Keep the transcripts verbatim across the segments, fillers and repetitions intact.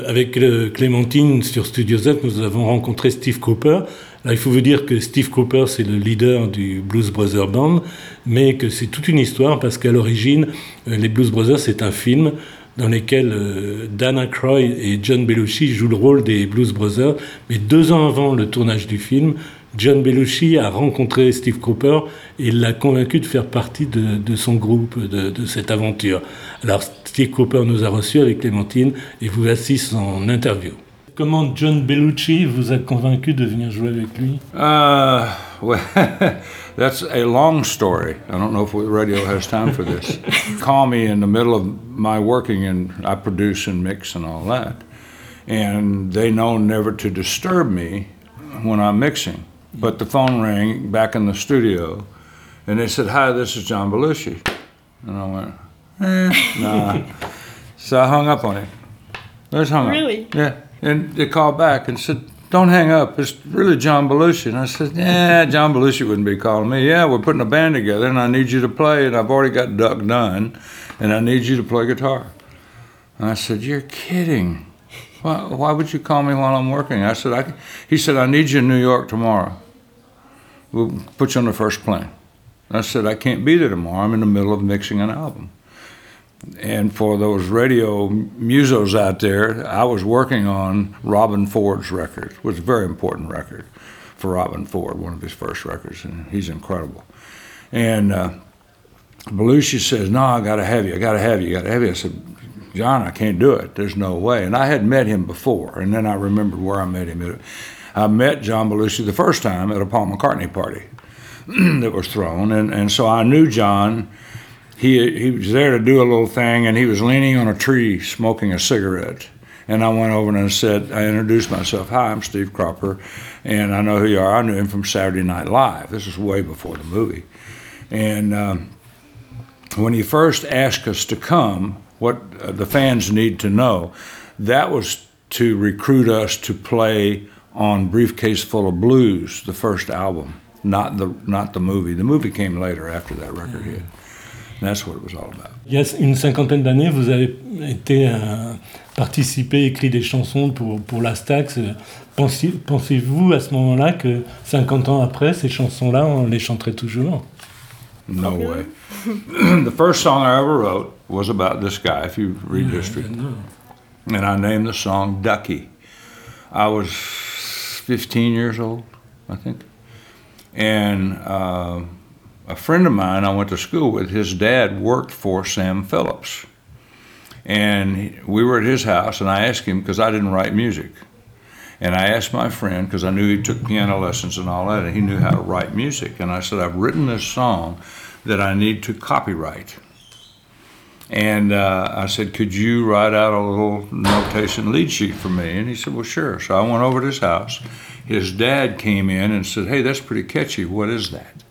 Avec euh, Clémentine sur Studio Z, nous avons rencontré Steve Cropper. Là, il faut vous dire que Steve Cropper, c'est le leader du Blues Brothers Band, mais que c'est toute une histoire parce qu'à l'origine, euh, les Blues Brothers, c'est un film dans lequel euh, Dan Aykroyd et John Belushi jouent le rôle des Blues Brothers. Mais deux ans avant le tournage du film, John Belushi a rencontré Steve Cropper et l'a convaincu de faire partie de, de son groupe, de, de cette aventure. Alors Steve Cropper nous a reçus avec Clémentine et vous voici son interview. Comment John Belushi vous a convaincu de venir jouer avec lui? Uh, well, that's a long story. I don't know if the radio has time for this. Call me in the middle of my working, and I produce and mix and all that. And they know never to disturb me when I'm mixing. But the phone rang back in the studio, and they said, "Hi, this is John Belushi." And I went, eh, nah. So I hung up on him. I just hung Really? up. Yeah. And they called back and said, "Don't hang up. It's really John Belushi." And I said, "Yeah, John Belushi wouldn't be calling me. Yeah, we're putting a band together, and I need you to play, and I've already got Duck done, and I need you to play guitar." And I said, "You're kidding. Why, why would you call me while I'm working?" I said, I, he said, "I need you in New York tomorrow. We'll put you on the first plane." I said, "I can't be there tomorrow. I'm in the middle of mixing an album." And for those radio musos out there, I was working on Robin Ford's record. It was a very important record for Robin Ford, one of his first records, and he's incredible. And uh, Belushi says, "No, I got to have you. I got to have you. I got to have you." I said, "John, I can't do it. There's no way." And I had met him before, and then I remembered where I met him. I met John Belushi the first time at a Paul McCartney party that was thrown, and, and so I knew John. He, he was there to do a little thing, and he was leaning on a tree smoking a cigarette. And I went over and I said, I introduced myself. "Hi, I'm Steve Cropper, and I know who you are. I knew him from Saturday Night Live." This was way before the movie. And um, when he first asked us to come, what uh, the fans need to know, that was to recruit us to play on Briefcase Full of Blues, the first album, not the, not the movie. The movie came later after that record hit. That's what it was all about. Il y a une cinquantaine d'années, vous avez été euh, participé, écrit des chansons pour, pour la Stax. Pensez, pensez-vous à ce moment-là que cinquante ans après, ces chansons-là, on les chanterait toujours? No way. The first song I ever wrote was about this guy, if you read Yeah, history. I know. And I named the song Ducky. I was fifteen years old, I think. And uh, a friend of mine I went to school with, his dad worked for Sam Phillips. And he, we were at his house, and I asked him, because I didn't write music. And I asked my friend, because I knew he took piano lessons and all that, and he knew how to write music. And I said, "I've written this song that I need to copyright." And uh, I said, "Could you write out a little notation lead sheet for me?" And he said, "Well, sure." So I went over to his house. His dad came in and said, "Hey, that's pretty catchy. What is that?"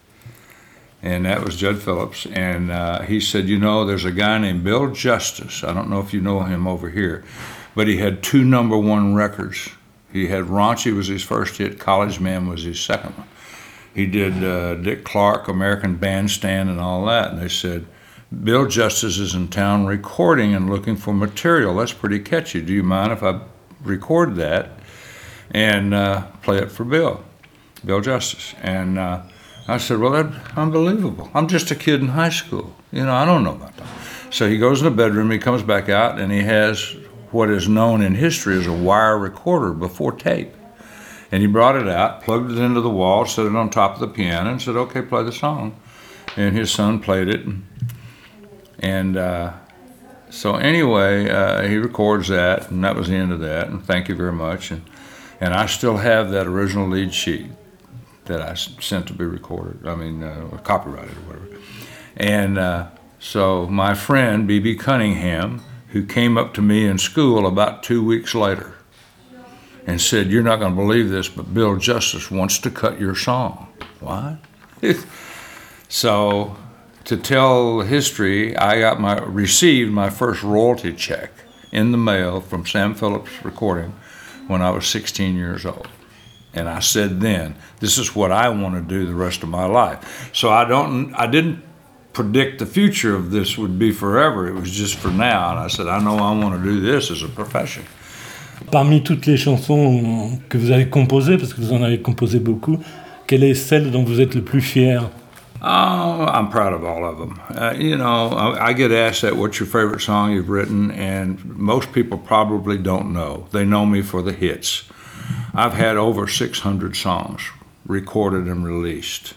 And that was Judd Phillips. And uh, he said, "You know, there's a guy named Bill Justice. I don't know if you know him over here, but he had two number one records. He had Raunchy was his first hit. College Man was his second one. He did uh, Dick Clark, American Bandstand, and all that." And they said, "Bill Justice is in town recording and looking for material. That's pretty catchy. Do you mind if I record that and uh, play it for Bill, Bill Justice?" And uh, I said, "Well, that's unbelievable. I'm just a kid in high school. You know, I don't know about that." So he goes in the bedroom, he comes back out, and he has what is known in history as a wire recorder before tape. And he brought it out, plugged it into the wall, set it on top of the piano, and said, "Okay, play the song." And his son played it. And, and uh, so anyway, uh, he records that, and that was the end of that. And thank you very much. And, and I still have that original lead sheet that I sent to be recorded, I mean, uh, copyrighted or whatever. And uh, so my friend, B B Cunningham, who came up to me in school about two weeks later and said, "You're not going to believe this, but Bill Justice wants to cut your song." What? So to tell history, I got my received my first royalty check in the mail from Sam Phillips Recording when I was sixteen years old. And I said then, this is what I want to do the rest of my life. So I don't, I didn't predict the future of this would be forever. It was just for now. And I said, I know I want to do this as a profession. Parmi toutes les chansons que vous avez composées, parce que vous en avez composé beaucoup, quelle est celle dont vous êtes le plus fier? Oh, I'm proud of all of them. Uh, you know, I, I get asked that, what's your favorite song you've written? And most people probably don't know. They know me for the hits. I've had over six hundred songs recorded and released.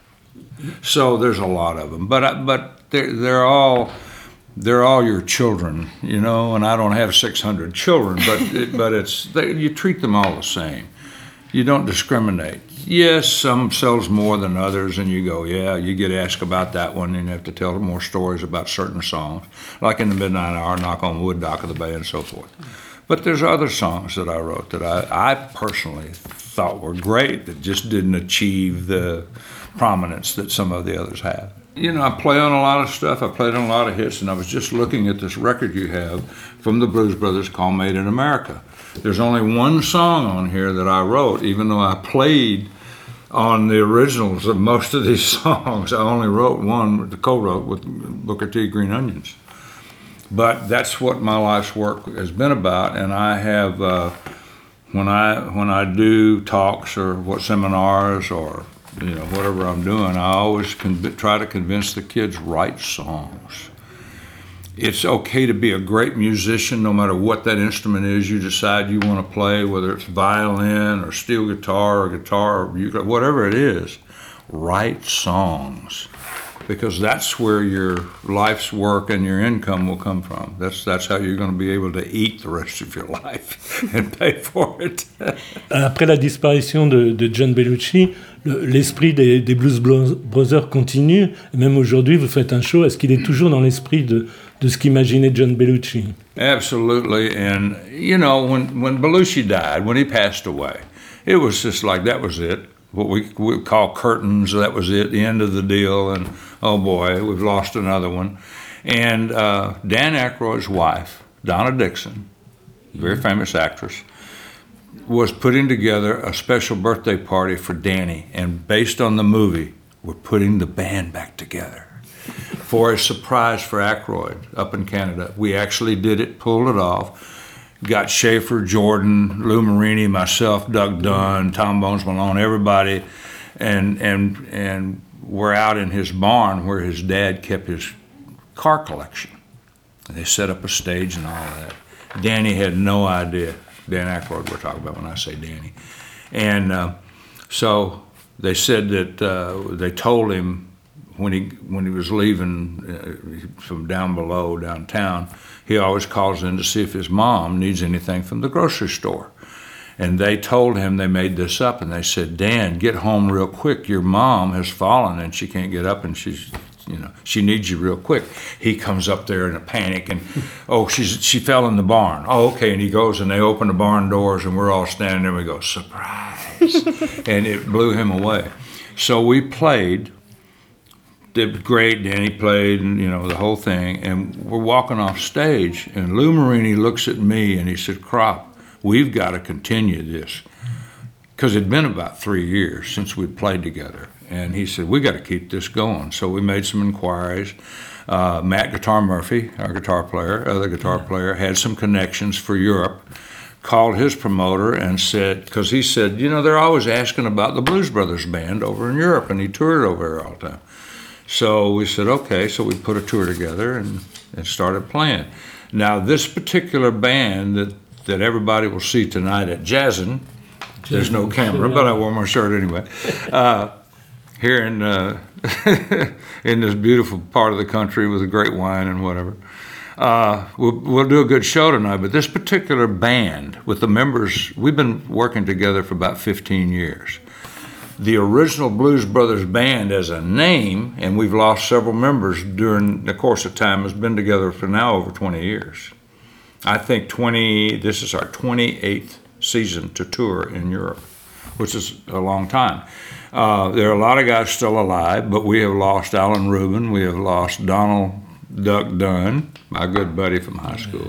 So there's a lot of them. But, I, but they're, they're all... They're all your children, you know, and I don't have six hundred children, but it, but it's they, you treat them all the same. You don't discriminate. Yes, some sells more than others, and you go, yeah, you get asked about that one, and you have to tell more stories about certain songs, like in the Midnight Hour, Knock on Wood, Dock of the Bay, and so forth. But there's other songs that I wrote that I, I personally thought were great that just didn't achieve the prominence that some of the others have. You know, I play on a lot of stuff. I played on a lot of hits, and I was just looking at this record you have from the Blues Brothers called Made in America. There's only one song on here that I wrote, even though I played on the originals of most of these songs. I only wrote one, co-wrote with Booker T. Green Onions. But that's what my life's work has been about, and I have, uh, when I when I do talks or what seminars or you know, whatever I'm doing, I always con- try to convince the kids, write songs. It's okay to be a great musician no matter what that instrument is you decide you want to play, whether it's violin or steel guitar or guitar or ukulele, whatever it is, write songs. Because that's where your life's work and your income will come from. That's that's how you're going to be able to eat the rest of your life and pay for it. Après la disparition de, de John Belushi, le, l'esprit des, des Blues Brothers continue. Et même aujourd'hui, vous faites un show. Est-ce qu'il est toujours dans l'esprit de, de ce qu'imaginait John Belushi? Absolutely. And, you know, when, when Belushi died, when he passed away, it was just like that was it. What we we call curtains, that was it, the end of the deal, and oh boy, we've lost another one. And uh, Dan Aykroyd's wife, Donna Dixon, very famous actress, was putting together a special birthday party for Danny, and based on the movie, we're putting the band back together for a surprise for Aykroyd up in Canada. We actually did it, pulled it off. Got Schaefer, Jordan, Lou Marini, myself, Doug Dunn, Tom Bones Malone, everybody, and and and we're out in his barn where his dad kept his car collection. And they set up a stage and all of that. Danny had no idea. Dan Aykroyd we're talking about when I say Danny. And uh, so they said that uh, they told him when he when he was leaving uh, from down below downtown, he always calls in to see if his mom needs anything from the grocery store. And they told him, they made this up, and they said, Dan, get home real quick. Your mom has fallen and she can't get up and she's, you know, she needs you real quick. He comes up there in a panic and, oh, she's she fell in the barn. Oh, okay. And he goes and they open the barn doors and we're all standing there and we go, surprise. And it blew him away. So we played. It was great. Danny played, and you know the whole thing. And we're walking off stage, and Lou Marini looks at me and he said, "Crop, we've got to continue this," because it'd been about three years since we'd played together. And he said, "We got to keep this going." So we made some inquiries. Uh, Matt Guitar Murphy, our guitar player, other guitar player, had some connections for Europe. Called his promoter and said, because he said, you know, they're always asking about the Blues Brothers band over in Europe, and he toured over here all the time. So we said, okay, so we put a tour together and, and started playing. Now, this particular band that, that everybody will see tonight at Jazzin', there's no camera, but I wore my shirt anyway, uh, here in, uh, in this beautiful part of the country with a great wine and whatever. Uh, we'll, we'll do a good show tonight, but this particular band with the members, we've been working together for about fifteen years. The original Blues Brothers band as a name, and we've lost several members during the course of time, has been together for now over twenty years. I think twenty, this is our twenty-eighth season to tour in Europe, which is a long time. Uh, there are a lot of guys still alive, but we have lost Alan Rubin, we have lost Donald Duck Dunn, my good buddy from high school.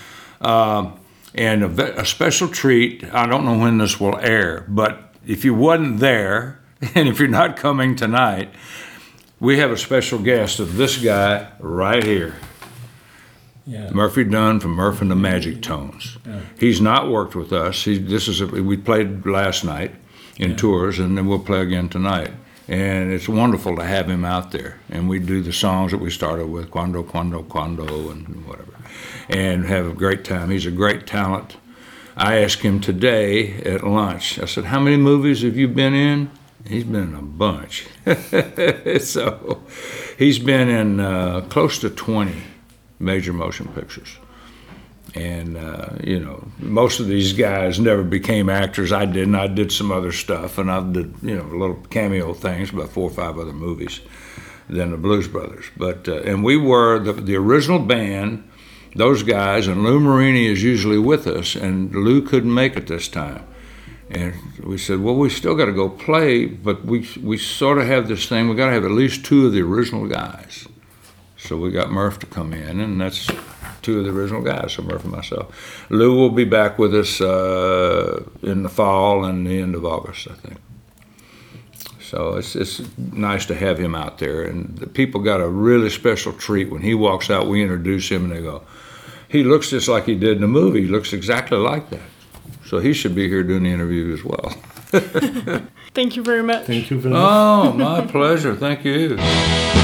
Uh, and a, a special treat, I don't know when this will air, but if you wasn't there, and if you're not coming tonight, we have a special guest of this guy right here. Yeah. Murphy Dunn from Murph and the Magic Tones. Yeah. He's not worked with us. He, this is a, we played last night in Yeah. tours, and then we'll play again tonight. And it's wonderful to have him out there. And we do the songs that we started with, Quando, Quando, Quando, and whatever, and have a great time. He's a great talent. I asked him today at lunch, I said, how many movies have you been in? He's been in a bunch. So he's been in uh, close to twenty major motion pictures. And, uh, you know, most of these guys never became actors. I didn't. I did some other stuff, and I did, you know, little cameo things, about four or five other movies than the Blues Brothers. But, uh, and we were the, the original band, those guys, and Lou Marini is usually with us, and Lou couldn't make it this time. And we said, well, we still got to go play, but we we sort of have this thing, we got to have at least two of the original guys. So we got Murph to come in, and that's two of the original guys, so Murph and myself. Lou will be back with us uh, in the fall and the end of August, I think. So it's it's nice to have him out there, and the people got a really special treat. When he walks out, we introduce him, and they go, he looks just like he did in the movie. He looks exactly like that. So he should be here doing the interview as well. Thank you very much. Thank you very much. Oh, my pleasure. Thank you.